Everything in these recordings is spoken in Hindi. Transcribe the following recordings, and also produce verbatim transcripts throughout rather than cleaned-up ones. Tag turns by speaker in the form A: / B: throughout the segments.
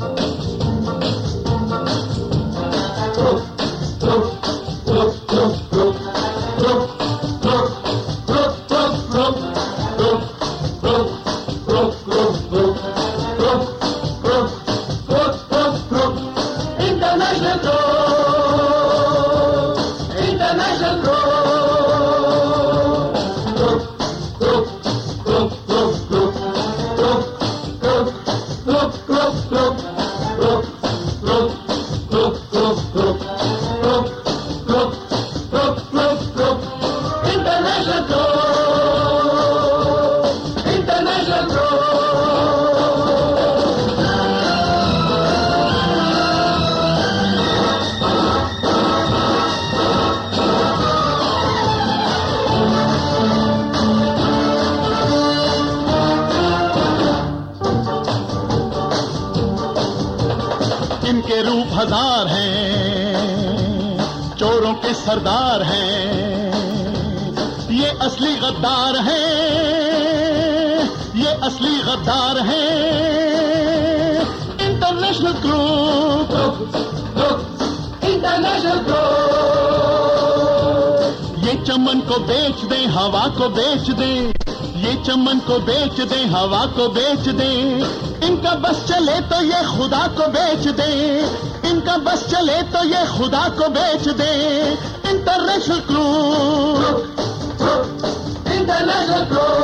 A: इनके रूप हजार हैं, चोरों के सरदार हैं, ये असली गद्दार हैं, ये असली गद्दार हैं। International group, international group. ये चमन को बेच दें, हवा को बेच दें, ये चमन को बेच दें, हवा को बेच दें। इनका बस चले तो ये खुदा को बेच दे, इनका बस चले तो ये खुदा को बेच दे। इंटरनेशनल ग्रुप, इंटरनेशनल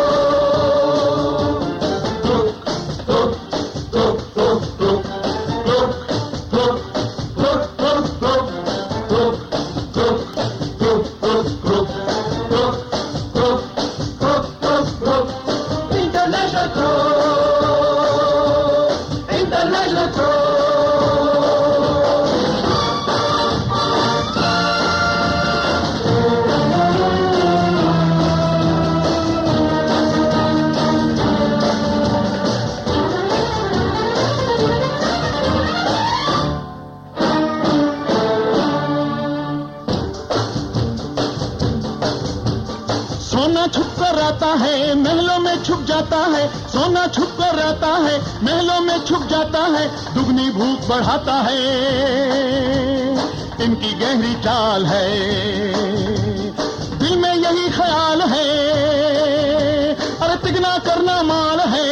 A: सोना छुप कर रहता है, महलों में छुप जाता है, सोना छुप कर रहता है, महलों में छुप जाता है, दुगनी भूख बढ़ाता है। इनकी गहरी चाल है, दिल में यही ख्याल है, अरे तिगना करना माल है।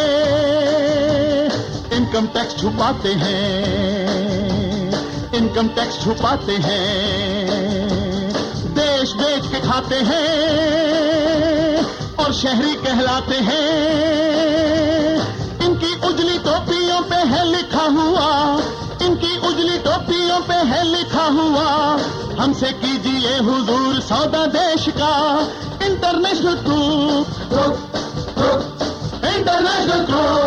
A: इनकम टैक्स छुपाते हैं, इनकम टैक्स छुपाते हैं, देश बेच के खाते हैं और शहरी कहलाते हैं। इनकी उजली टोपियों पे है लिखा हुआ, इनकी उजली टोपियों पे है लिखा हुआ, हमसे कीजिए हुजूर सौदा देश का। International group, international group.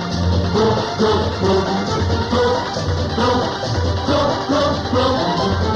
A: Go, go, go, go, go, go, go.